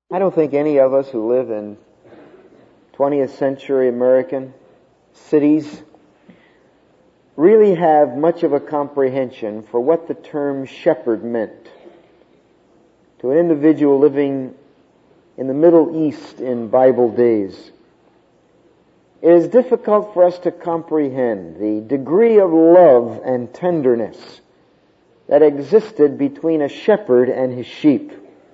I don't think any of us who live in 20th century American cities really have much of a comprehension for what the term shepherd meant to an individual living in the Middle East in Bible days. It is difficult for us to comprehend the degree of love and tenderness that existed between a shepherd and his sheep.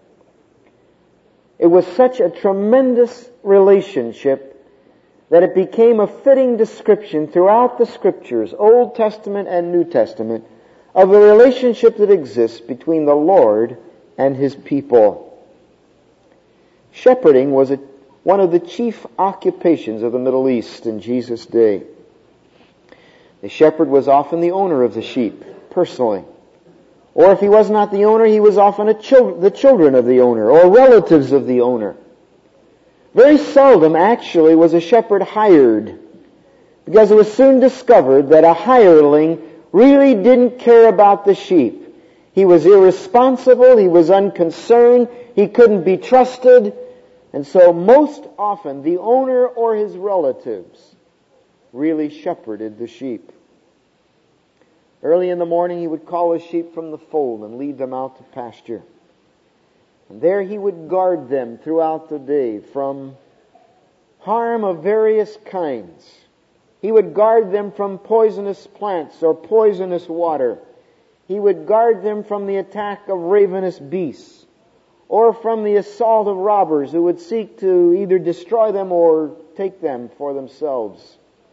It was such a tremendous relationship that it became a fitting description throughout the Scriptures, Old Testament and New Testament, of the relationship that exists between the Lord and His people. Shepherding was one of the chief occupations of the Middle East in Jesus' day. The shepherd was often the owner of the sheep, personally. Or if he was not the owner, he was often the children of the owner, or relatives of the owner. Very seldom, actually, was a shepherd hired, because it was soon discovered that a hireling really didn't care about the sheep. He was irresponsible, he was unconcerned, he couldn't be trusted, and so most often the owner or his relatives really shepherded the sheep. Early in the morning he would call his sheep from the fold and lead them out to pasture. And there he would guard them throughout the day from harm of various kinds. He would guard them from poisonous plants or poisonous water. He would guard them from the attack of ravenous beasts or from the assault of robbers who would seek to either destroy them or take them for themselves.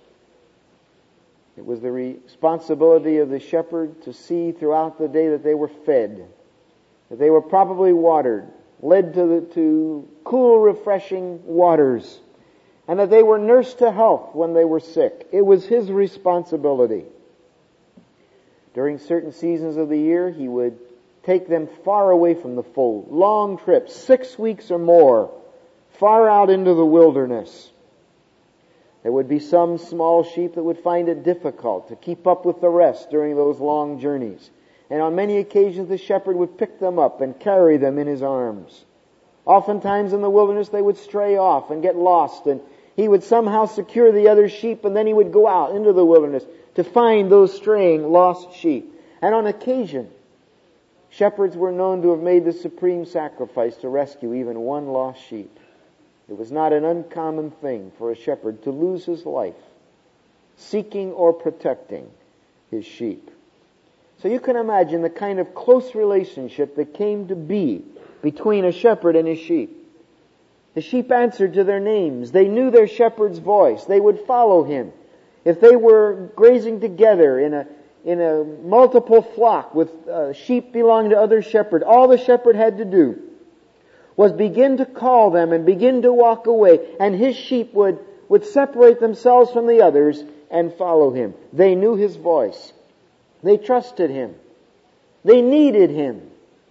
It was the responsibility of the shepherd to see throughout the day that they were fed, that they were properly watered, led to cool, refreshing waters, and that they were nursed to health when they were sick. It was his responsibility. During certain seasons of the year, he would take them far away from the fold, long trips, 6 weeks or more, far out into the wilderness. There would be some small sheep that would find it difficult to keep up with the rest during those long journeys. And on many occasions the shepherd would pick them up and carry them in his arms. Oftentimes in the wilderness they would stray off and get lost, and he would somehow secure the other sheep, and then he would go out into the wilderness to find those straying, lost sheep. And on occasion, shepherds were known to have made the supreme sacrifice to rescue even one lost sheep. It was not an uncommon thing for a shepherd to lose his life seeking or protecting his sheep. So you can imagine the kind of close relationship that came to be between a shepherd and his sheep. The sheep answered to their names. They knew their shepherd's voice. They would follow him. If they were grazing together in a multiple flock with sheep belonging to other shepherds, all the shepherd had to do was begin to call them and begin to walk away, and his sheep would separate themselves from the others and follow him. They knew his voice. They trusted him. They needed him.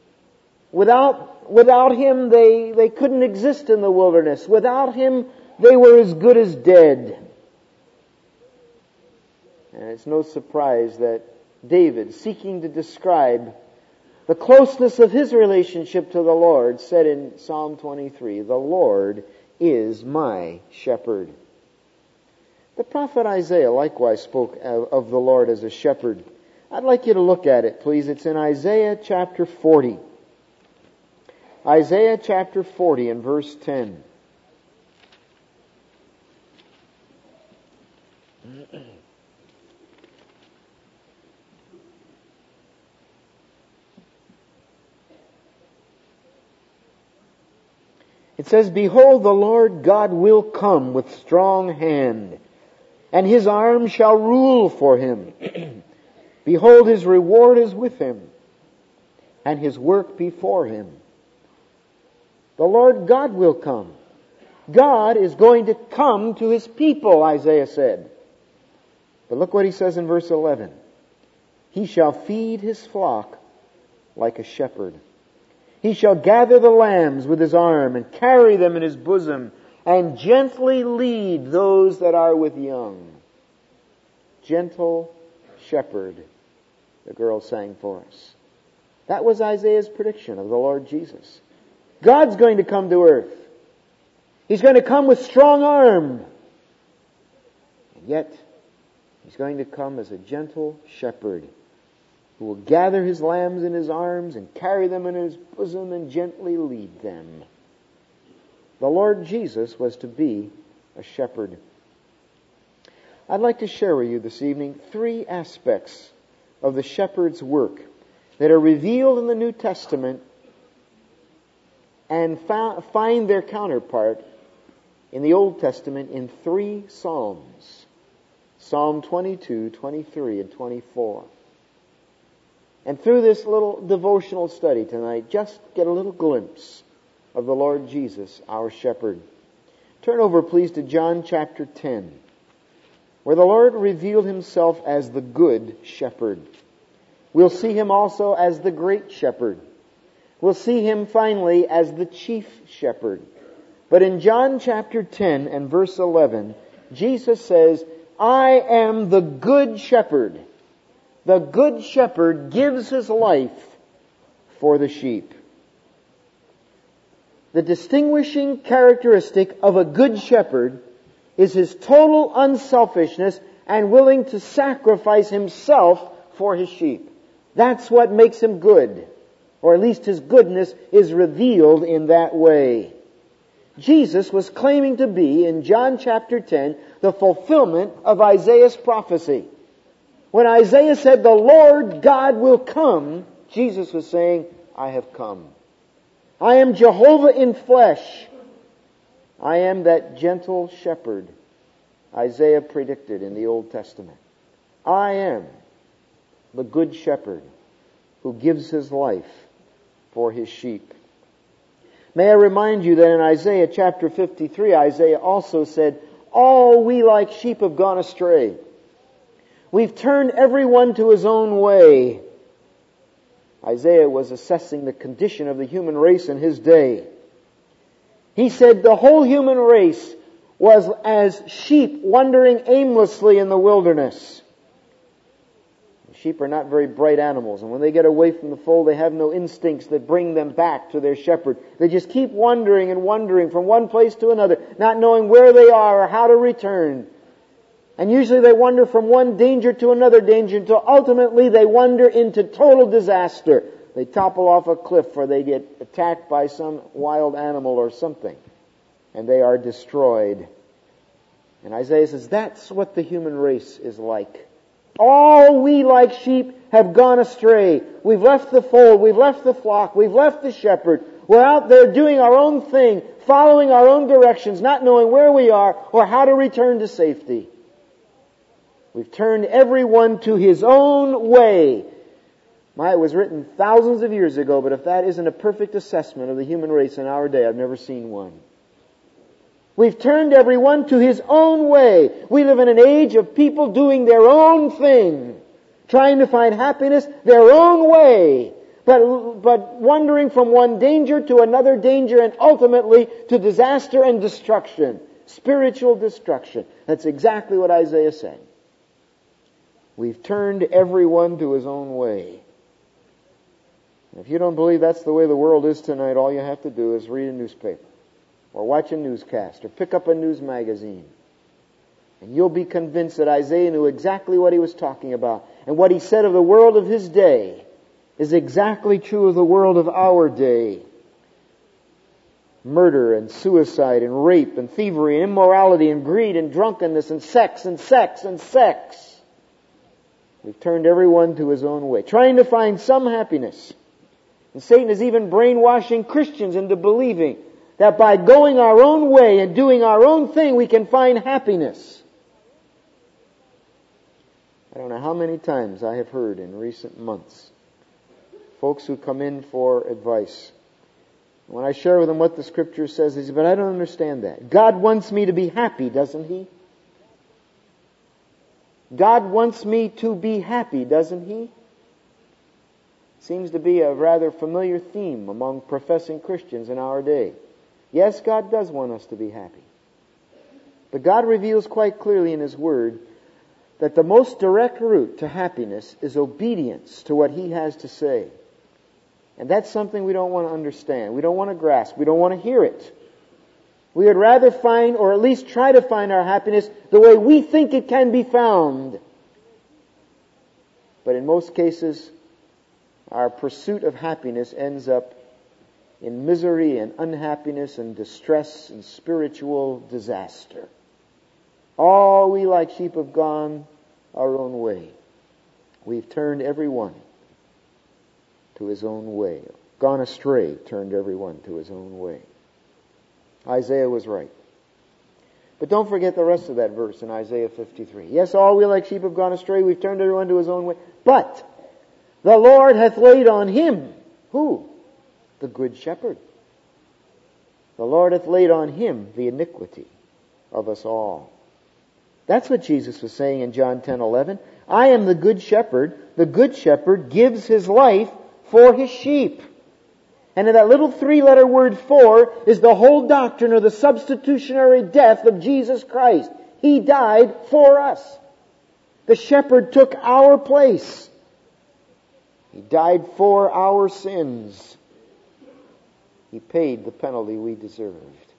Without him, they couldn't exist in the wilderness. Without him, they were as good as dead. And it's no surprise that David, seeking to describe the closeness of his relationship to the Lord, said in Psalm 23, "The Lord is my shepherd." The prophet Isaiah likewise spoke of the Lord as a shepherd. I'd like you to look at it, please. It's in Isaiah chapter 40. Isaiah chapter 40 and verse 10. It says, "Behold, the Lord God will come with strong hand, and his arm shall rule for him. Behold, his reward is with him, and his work before him." The Lord God will come. God is going to come to his people, Isaiah said. But look what he says in verse 11. "He shall feed his flock like a shepherd. He shall gather the lambs with his arm and carry them in his bosom and gently lead those that are with young." Gentle shepherd, the girl sang for us. That was Isaiah's prediction of the Lord Jesus. God's going to come to earth. He's going to come with strong arm. And yet, He's going to come as a gentle shepherd who will gather His lambs in His arms and carry them in His bosom and gently lead them. The Lord Jesus was to be a shepherd. I'd like to share with you this evening 3 aspects of the shepherd's work that are revealed in the New Testament and find their counterpart in the Old Testament in 3 Psalms. Psalm 22, 23, and 24. And through this little devotional study tonight, just get a little glimpse of the Lord Jesus, our shepherd. Turn over, please, to John chapter 10, where the Lord revealed Himself as the good shepherd. We'll see Him also as the great shepherd. We'll see Him finally as the chief shepherd. But in John chapter 10 and verse 11, Jesus says, I am the good shepherd. The good shepherd gives his life for the sheep. The distinguishing characteristic of a good shepherd is his total unselfishness and willing to sacrifice himself for his sheep. That's what makes him good. Or at least his goodness is revealed in that way. Jesus was claiming to be, in John chapter 10, the fulfillment of Isaiah's prophecy. When Isaiah said, the Lord God will come, Jesus was saying, I have come. I am Jehovah in flesh. I am that gentle shepherd Isaiah predicted in the Old Testament. I am the good shepherd who gives his life for his sheep. May I remind you that in Isaiah chapter 53, Isaiah also said, all we like sheep have gone astray. We've turned everyone to his own way. Isaiah was assessing the condition of the human race in his day. He said the whole human race was as sheep wandering aimlessly in the wilderness. Sheep are not very bright animals, and when they get away from the fold, they have no instincts that bring them back to their shepherd. They just keep wandering and wandering from one place to another, not knowing where they are or how to return. And usually they wander from one danger to another danger until ultimately they wander into total disaster. They topple off a cliff or they get attacked by some wild animal or something, and they are destroyed. And Isaiah says that's what the human race is like. All we like sheep have gone astray. We've left the fold, we've left the flock, we've left the shepherd. We're out there doing our own thing, following our own directions, not knowing where we are or how to return to safety. We've turned everyone to his own way. It was written thousands of years ago, but if that isn't a perfect assessment of the human race in our day, I've never seen one. We've turned everyone to his own way. We live in an age of people doing their own thing, trying to find happiness their own way, but wandering from one danger to another danger and ultimately to disaster and destruction, spiritual destruction. That's exactly what Isaiah said. We've turned everyone to his own way. If you don't believe that's the way the world is tonight, all you have to do is read a newspaper, or watch a newscast, or pick up a news magazine. And you'll be convinced that Isaiah knew exactly what he was talking about. And what he said of the world of his day is exactly true of the world of our day. Murder and suicide and rape and thievery and immorality and greed and drunkenness and sex and sex and sex. We've turned everyone to his own way, trying to find some happiness. And Satan is even brainwashing Christians into believing that by going our own way and doing our own thing, we can find happiness. I don't know how many times I have heard in recent months folks who come in for advice. When I share with them what the Scripture says, they say, but I don't understand that. God wants me to be happy, doesn't He? God wants me to be happy, doesn't He? Seems to be a rather familiar theme among professing Christians in our day. Yes, God does want us to be happy. But God reveals quite clearly in His Word that the most direct route to happiness is obedience to what He has to say. And that's something we don't want to understand. We don't want to grasp. We don't want to hear it. We would rather find, or at least try to find our happiness the way we think it can be found. But in most cases, our pursuit of happiness ends up in misery and unhappiness and distress and spiritual disaster. All we like sheep have gone our own way. We've turned every one to his own way. Gone astray, turned every one to his own way. Isaiah was right. But don't forget the rest of that verse in Isaiah 53. Yes, all we like sheep have gone astray. We've turned everyone to his own way. But the Lord hath laid on him. Who? The good shepherd. The Lord hath laid on him the iniquity of us all. That's what Jesus was saying in John 10:11. I am the good shepherd. The good shepherd gives his life for his sheep. And in that little 3-letter word "for" is the whole doctrine of the substitutionary death of Jesus Christ. He died for us. The shepherd took our place. He died for our sins. He paid the penalty we deserved.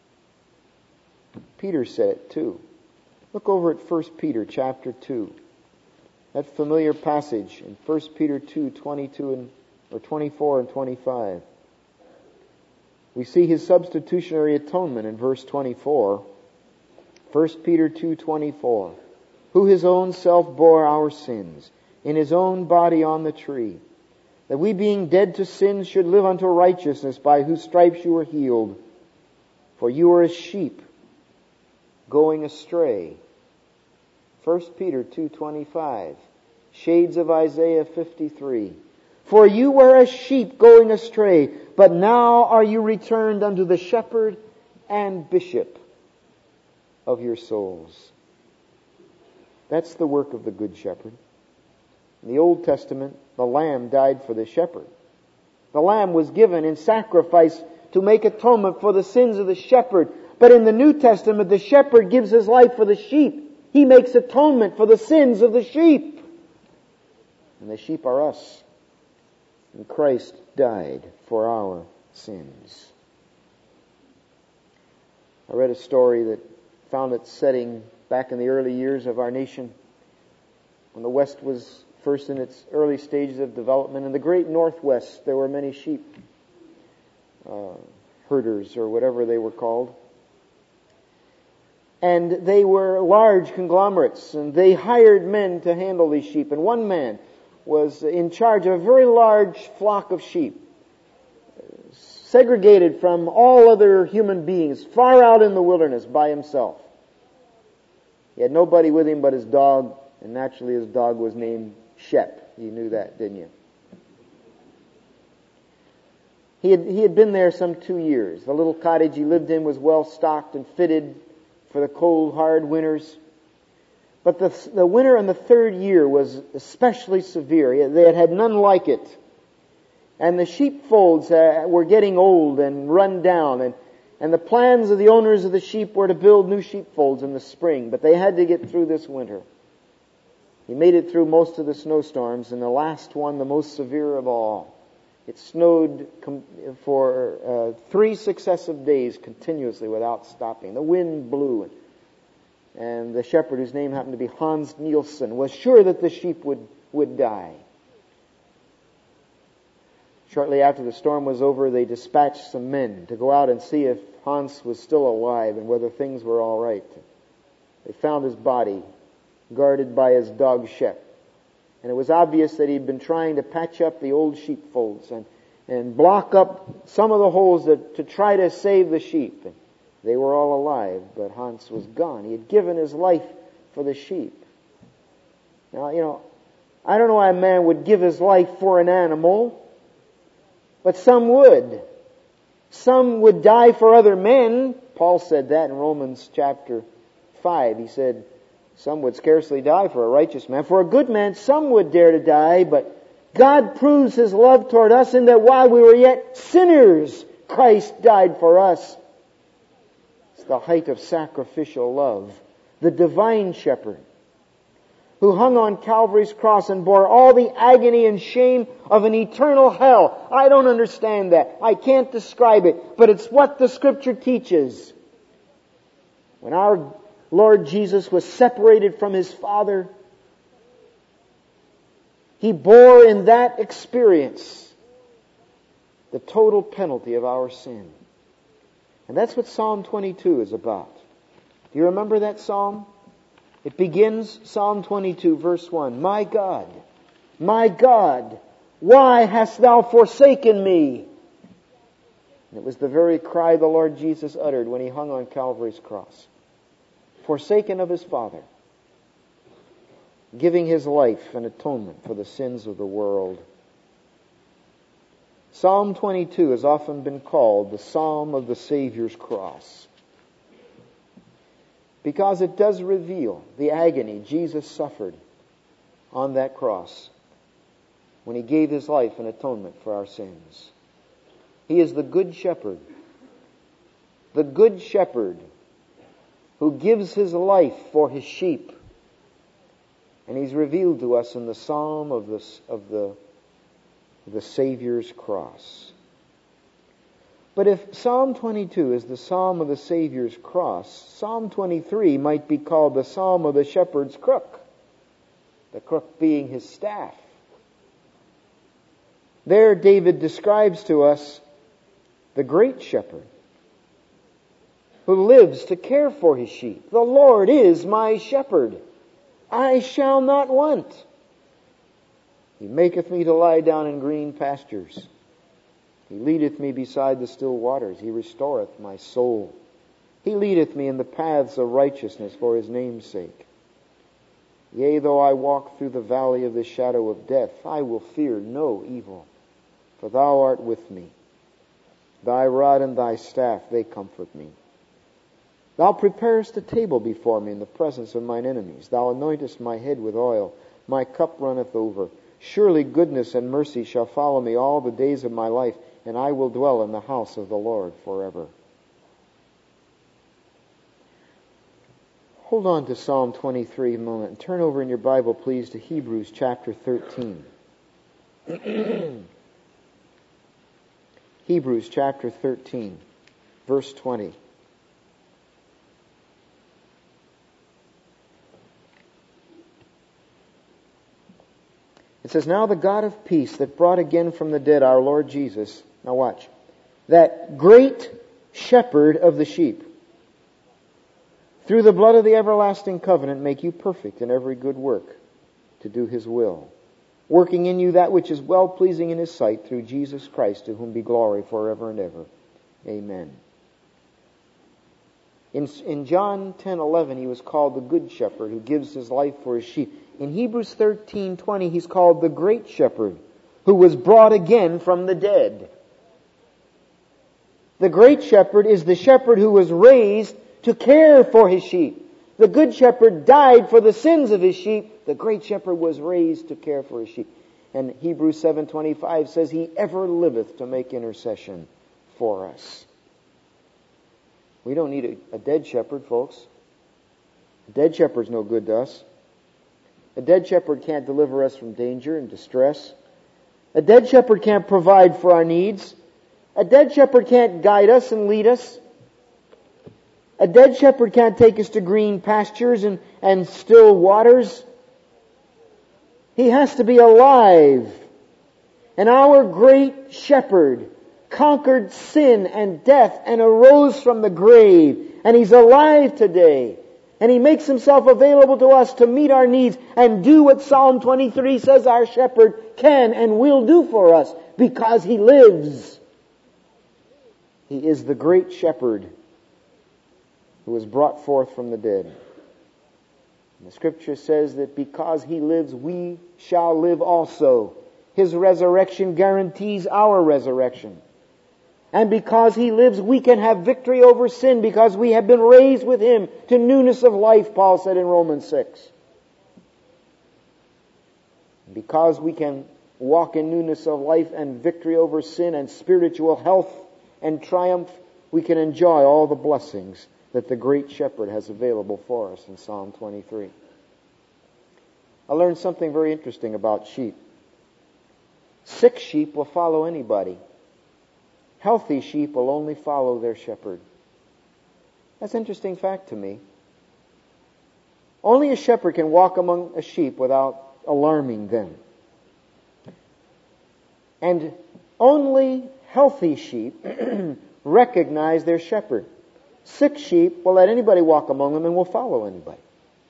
Peter said it too. Look over at 1 Peter chapter 2. That familiar passage in 1 Peter 2, 24 and 25. We see his substitutionary atonement in verse 24. 1 Peter 2:24. Who his own self bore our sins in his own body on the tree, that we being dead to sins should live unto righteousness, by whose stripes you were healed. For you are as sheep going astray. 1 Peter 2:25. Shades of Isaiah 53. For you were as sheep going astray, but now are you returned unto the shepherd and bishop of your souls. That's the work of the good shepherd. In the Old Testament, the lamb died for the shepherd. The lamb was given in sacrifice to make atonement for the sins of the shepherd. But in the New Testament, the shepherd gives his life for the sheep. He makes atonement for the sins of the sheep. And the sheep are us. And Christ died for our sins. I read a story that found its setting back in the early years of our nation, when the West was first in its early stages of development. In the great Northwest, there were many sheep herders, or whatever they were called. And they were large conglomerates, and they hired men to handle these sheep. And one man was in charge of a very large flock of sheep, segregated from all other human beings, far out in the wilderness by himself. He had nobody with him but his dog, and naturally his dog was named Shep. You knew that, didn't you? He had been there some 2 years. The little cottage he lived in was well stocked and fitted for the cold, hard winters. But the winter in the 3rd year was especially severe. They had had none like it. And the sheepfolds were getting old and run down. And the plans of the owners of the sheep were to build new sheepfolds in the spring. But they had to get through this winter. He made it through most of the snowstorms, and the last one, the most severe of all. It snowed for 3 successive days continuously without stopping. The wind blew. And the shepherd, whose name happened to be Hans Nielsen, was sure that the sheep would die. Shortly after the storm was over, they dispatched some men to go out and see if Hans was still alive and whether things were all right. They found his body guarded by his dog Shep. And it was obvious that he'd been trying to patch up the old sheepfolds and block up some of the holes to try to save the sheep. And they were all alive, but Hans was gone. He had given his life for the sheep. Now, I don't know why a man would give his life for an animal, but some would. Some would die for other men. Paul said that in Romans chapter 5. He said, some would scarcely die for a righteous man. For a good man, some would dare to die, but God proves His love toward us in that while we were yet sinners, Christ died for us. It's the height of sacrificial love. The divine shepherd, who hung on Calvary's cross and bore all the agony and shame of an eternal hell. I don't understand that. I can't describe it, but it's what the Scripture teaches. When our Lord Jesus was separated from His Father, He bore in that experience the total penalty of our sin. And that's what Psalm 22 is about. Do you remember that psalm? It begins, Psalm 22, verse 1. My God, why hast thou forsaken me? And it was the very cry the Lord Jesus uttered when He hung on Calvary's cross. Forsaken of His Father, giving His life an atonement for the sins of the world. Psalm 22 has often been called the Psalm of the Savior's cross, because it does reveal the agony Jesus suffered on that cross when He gave His life in atonement for our sins. He is the Good Shepherd who gives His life for His sheep. And He's revealed to us in the Psalm of the Savior's cross. But if Psalm 22 is the Psalm of the Savior's cross, Psalm 23 might be called the Psalm of the shepherd's crook, the crook being his staff. There David describes to us the great shepherd who lives to care for his sheep. The Lord is my shepherd. I shall not want. He maketh me to lie down in green pastures. He leadeth me beside the still waters. He restoreth my soul. He leadeth me in the paths of righteousness for His name's sake. Yea, though I walk through the valley of the shadow of death, I will fear no evil, for Thou art with me. Thy rod and Thy staff, they comfort me. Thou preparest a table before me in the presence of mine enemies. Thou anointest my head with oil. My cup runneth over. Surely goodness and mercy shall follow me all the days of my life, and I will dwell in the house of the Lord forever. Hold on to Psalm 23 a moment and turn over in your Bible, please, to Hebrews chapter 13. Hebrews chapter 13, verse 20. It says, Now the God of peace that brought again from the dead our Lord Jesus, now watch, that great shepherd of the sheep, through the blood of the everlasting covenant make you perfect in every good work to do His will, working in you that which is well-pleasing in His sight through Jesus Christ, to whom be glory forever and ever. Amen. In John 10:11, He was called the Good Shepherd who gives His life for His sheep. In Hebrews 13:20, He's called the Great Shepherd who was brought again from the dead. The Great Shepherd is the shepherd who was raised to care for His sheep. The Good Shepherd died for the sins of His sheep. The Great Shepherd was raised to care for His sheep. And Hebrews 7:25 says, He ever liveth to make intercession for us. We don't need a dead shepherd, folks. A dead shepherd's no good to us. A dead shepherd can't deliver us from danger and distress. A dead shepherd can't provide for our needs. A dead shepherd can't guide us and lead us. A dead shepherd can't take us to green pastures and still waters. He has to be alive. And our great shepherd conquered sin and death and arose from the grave. And He's alive today. And He makes Himself available to us to meet our needs and do what Psalm 23 says our shepherd can and will do for us, because He lives. He is the great shepherd who was brought forth from the dead. And the Scripture says that because He lives, we shall live also. His resurrection guarantees our resurrection. And because He lives, we can have victory over sin, because we have been raised with Him to newness of life, Paul said in Romans 6. Because we can walk in newness of life and victory over sin and spiritual health and triumph, we can enjoy all the blessings that the great shepherd has available for us in Psalm 23. I learned something very interesting about sheep. Sick sheep will follow anybody. Healthy sheep will only follow their shepherd. That's an interesting fact to me. Only a shepherd can walk among a sheep without alarming them. And only healthy sheep recognize their shepherd. Sick sheep will let anybody walk among them and will follow anybody.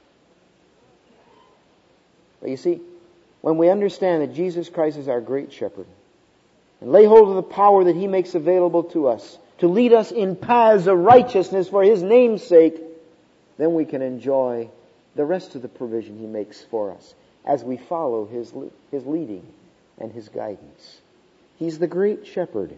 But you see, when we understand that Jesus Christ is our great shepherd, and lay hold of the power that He makes available to us to lead us in paths of righteousness for His name's sake, then we can enjoy the rest of the provision He makes for us as we follow His leading and His guidance. He's the great shepherd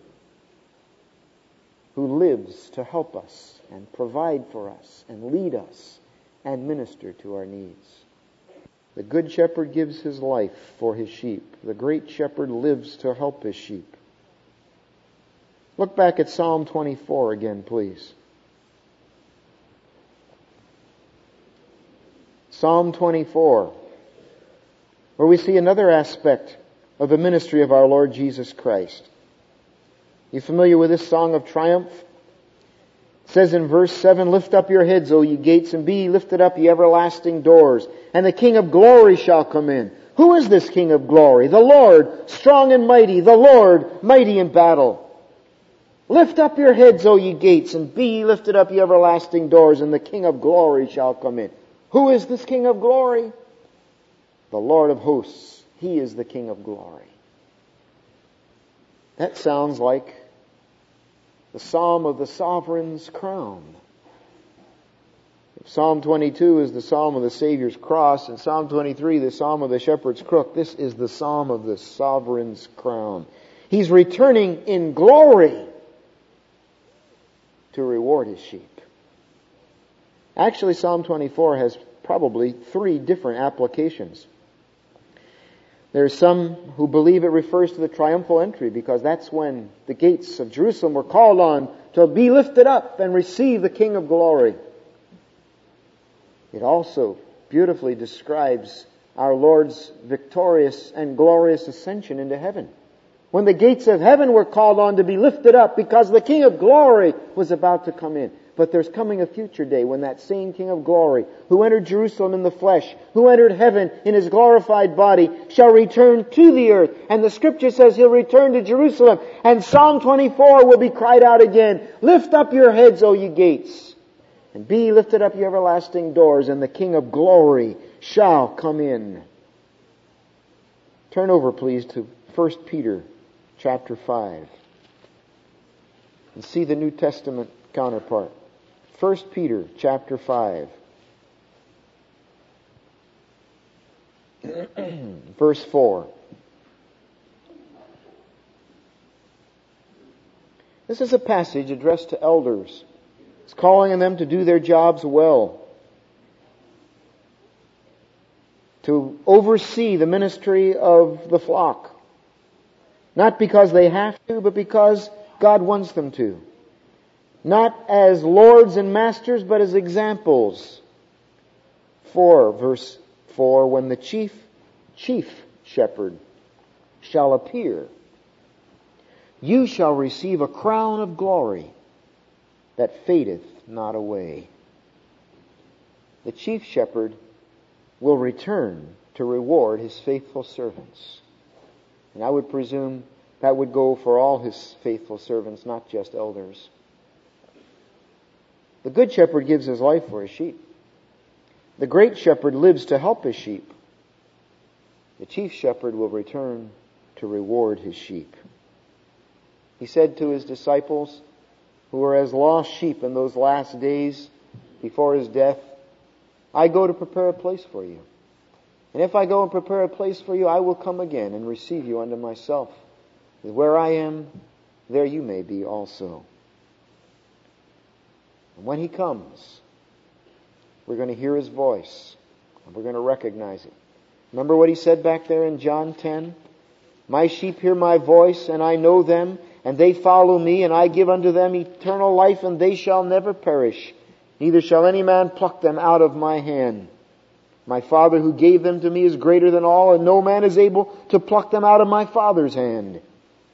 who lives to help us and provide for us and lead us and minister to our needs. The good shepherd gives his life for his sheep. The great shepherd lives to help his sheep. Look back at Psalm 24 again, please. Psalm 24, where we see another aspect of the ministry of our Lord Jesus Christ. You familiar with this song of triumph? It says in verse 7, "Lift up your heads, O ye gates, and be ye lifted up, ye everlasting doors, and the King of glory shall come in." Who is this King of glory? The Lord, strong and mighty, the Lord, mighty in battle. Lift up your heads, O ye gates, and be ye lifted up, ye everlasting doors, and the King of glory shall come in. Who is this King of glory? The Lord of hosts. He is the King of glory. That sounds like the Psalm of the Sovereign's crown. If Psalm 22 is the Psalm of the Savior's cross, and Psalm 23 the Psalm of the Shepherd's crook, this is the Psalm of the Sovereign's crown. He's returning in glory to reward His sheep. Actually, Psalm 24 has probably 3 different applications. There's some who believe it refers to the triumphal entry, because that's when the gates of Jerusalem were called on to be lifted up and receive the King of glory. It also beautifully describes our Lord's victorious and glorious ascension into heaven, when the gates of heaven were called on to be lifted up because the King of glory was about to come in. But there's coming a future day when that same King of glory, who entered Jerusalem in the flesh, who entered heaven in His glorified body, shall return to the earth. And the Scripture says He'll return to Jerusalem. And Psalm 24 will be cried out again. "Lift up your heads, O ye gates, and be ye lifted up, ye everlasting doors, and the King of glory shall come in." Turn over, please, to 1 Peter chapter 5 and see the New Testament counterpart. 1 Peter chapter 5. Verse 4. This is a passage addressed to elders. It's calling on them to do their jobs well, to oversee the ministry of the flock. Not because they have to, but because God wants them to. Not as lords and masters, but as examples. Verse 4, "When the chief shepherd shall appear, you shall receive a crown of glory that fadeth not away." The chief shepherd will return to reward His faithful servants. And I would presume that would go for all His faithful servants, not just elders. The good shepherd gives his life for his sheep. The great shepherd lives to help his sheep. The chief shepherd will return to reward his sheep. He said to His disciples, who were as lost sheep in those last days before His death, "I go to prepare a place for you. And if I go and prepare a place for you, I will come again and receive you unto myself. Where I am, there you may be also." And when He comes, we're going to hear His voice, and we're going to recognize it. Remember what He said back there in John 10? "My sheep hear my voice, and I know them, and they follow me, and I give unto them eternal life, and they shall never perish. Neither shall any man pluck them out of my hand." My Father who gave them to me is greater than all, and no man is able to pluck them out of my Father's hand.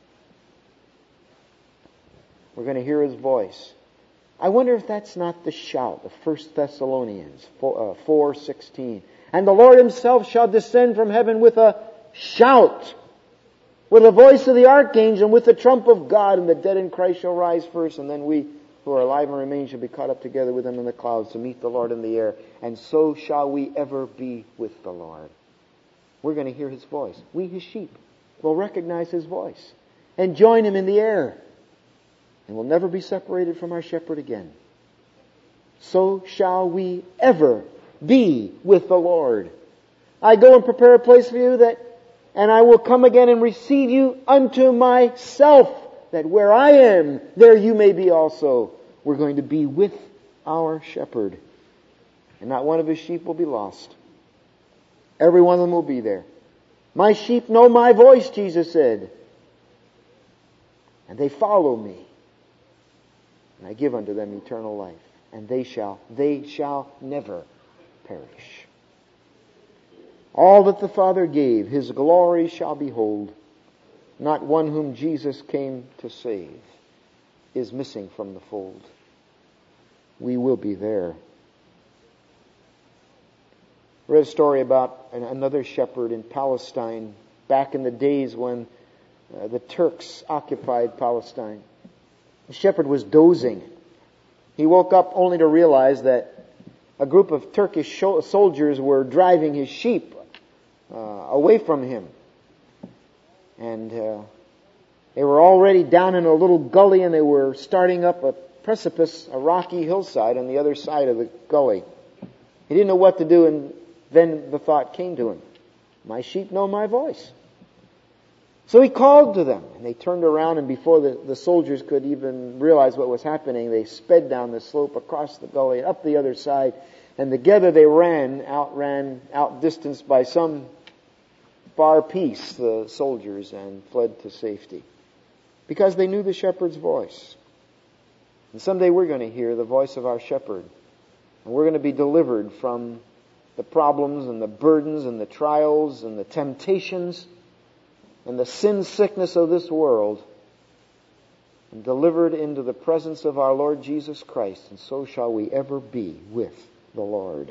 We're going to hear His voice. I wonder if that's not the shout of 1 Thessalonians 4:16. And the Lord Himself shall descend from heaven with a shout, with the voice of the archangel, and with the trump of God, and the dead in Christ shall rise first, and then we who are alive and remain shall be caught up together with them in the clouds to meet the Lord in the air. And so shall we ever be with the Lord. We're going to hear His voice. We, His sheep, will recognize His voice and join Him in the air. And we'll never be separated from our shepherd again. So shall we ever be with the Lord. I go and prepare a place for you, and I will come again and receive you unto myself, that where I am, there you may be also. We're going to be with our shepherd. And not one of His sheep will be lost. Every one of them will be there. My sheep know my voice, Jesus said. And they follow me. And I give unto them eternal life. And they shall never perish. All that the Father gave, His glory shall behold. Not one whom Jesus came to save is missing from the fold. We will be there. I read a story about another shepherd in Palestine back in the days when the Turks occupied Palestine. The shepherd was dozing. He woke up only to realize that a group of Turkish soldiers were driving his sheep away from him. And they were already down in a little gully, and they were starting up a precipice, a rocky hillside on the other side of the gully. He didn't know what to do, and then the thought came to him, my sheep know my voice. So he called to them, and they turned around, and before the soldiers could even realize what was happening, they sped down the slope across the gully, up the other side, and together they outdistanced by some far piece, the soldiers, and fled to safety. Because they knew the shepherd's voice. And someday we're going to hear the voice of our shepherd, and we're going to be delivered from the problems and the burdens and the trials and the temptations and the sin sickness of this world, and delivered into the presence of our Lord Jesus Christ, and so shall we ever be with the Lord.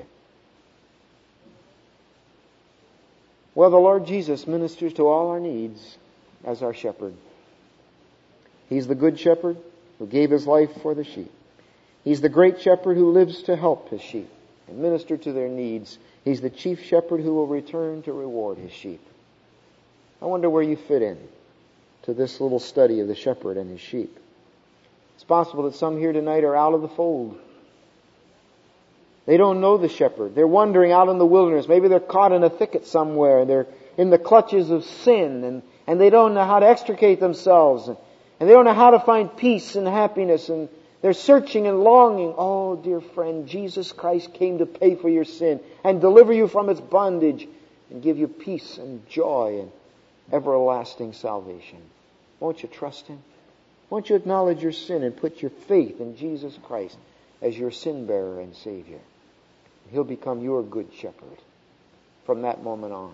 Well, the Lord Jesus ministers to all our needs as our shepherd. He's the good shepherd who gave His life for the sheep. He's the great shepherd who lives to help His sheep and minister to their needs. He's the chief shepherd who will return to reward His sheep. I wonder where you fit in to this little study of the shepherd and his sheep. It's possible that some here tonight are out of the fold. They don't know the shepherd. They're wandering out in the wilderness. Maybe they're caught in a thicket somewhere. They're in the clutches of sin, and they don't know how to extricate themselves. And they don't know how to find peace and happiness. And they're searching and longing. Oh, dear friend, Jesus Christ came to pay for your sin and deliver you from its bondage and give you peace and joy and everlasting salvation. Won't you trust Him? Won't you acknowledge your sin and put your faith in Jesus Christ as your sin bearer and Savior? He'll become your good shepherd from that moment on.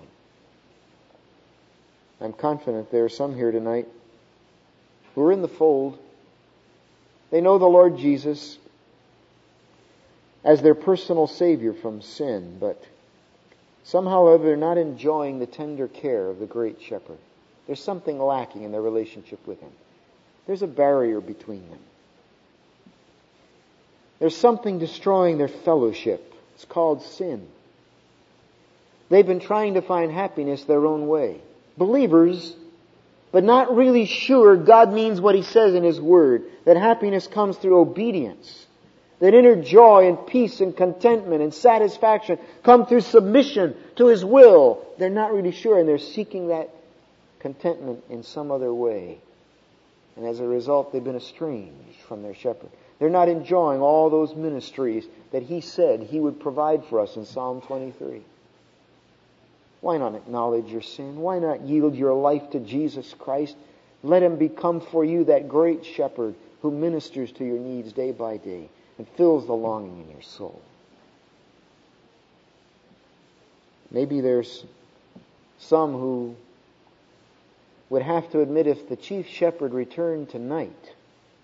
I'm confident there are some here tonight who are in the fold. They know the Lord Jesus as their personal Savior from sin, but somehow or other they're not enjoying the tender care of the great shepherd. There's something lacking in their relationship with Him. There's a barrier between them. There's something destroying their fellowship. It's called sin. They've been trying to find happiness their own way. Believers, but not really sure God means what He says in His Word, that happiness comes through obedience, that inner joy and peace and contentment and satisfaction come through submission to His will. They're not really sure, and they're seeking that contentment in some other way. And as a result, they've been estranged from their shepherd. They're not enjoying all those ministries that He said He would provide for us in Psalm 23. Why not acknowledge your sin? Why not yield your life to Jesus Christ? Let Him become for you that great shepherd who ministers to your needs day by day and fills the longing in your soul. Maybe there's some who would have to admit if the chief shepherd returned tonight,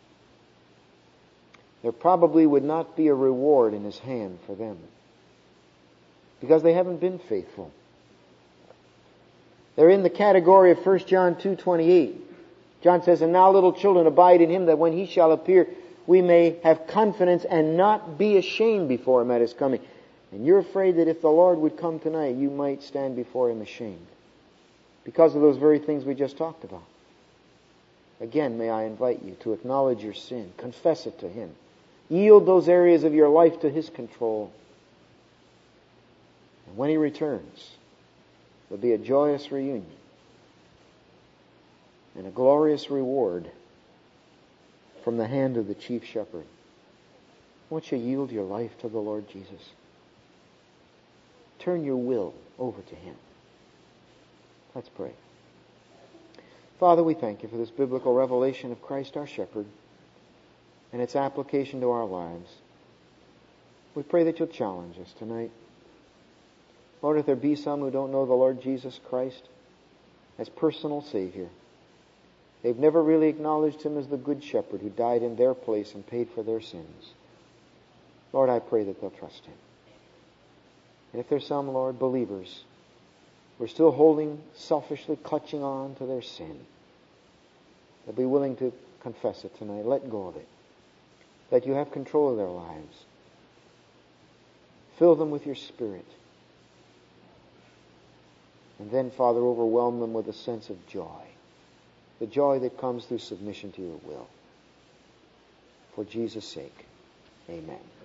there probably would not be a reward in his hand for them, because they haven't been faithful. They're in the category of 1 John 2:28. John says, "And now, little children, abide in him, that when he shall appear, we may have confidence and not be ashamed before him at his coming." And you're afraid that if the Lord would come tonight, you might stand before him ashamed, because of those very things we just talked about. Again, may I invite you to acknowledge your sin, confess it to him, yield those areas of your life to his control. And when he returns, there'll be a joyous reunion and a glorious reward from the hand of the chief shepherd. Won't you yield your life to the Lord Jesus? Turn your will over to him. Let's pray. Father, we thank you for this biblical revelation of Christ our shepherd and its application to our lives. We pray that you'll challenge us tonight. Lord, if there be some who don't know the Lord Jesus Christ as personal Savior, they've never really acknowledged him as the good shepherd who died in their place and paid for their sins. Lord, I pray that they'll trust him. And if there's some, Lord, believers, who are still selfishly clutching on to their sin, they'll be willing to confess it tonight. Let go of it. Let you have control of their lives. Fill them with your Spirit. And then, Father, overwhelm them with a sense of joy. The joy that comes through submission to your will. For Jesus' sake, amen.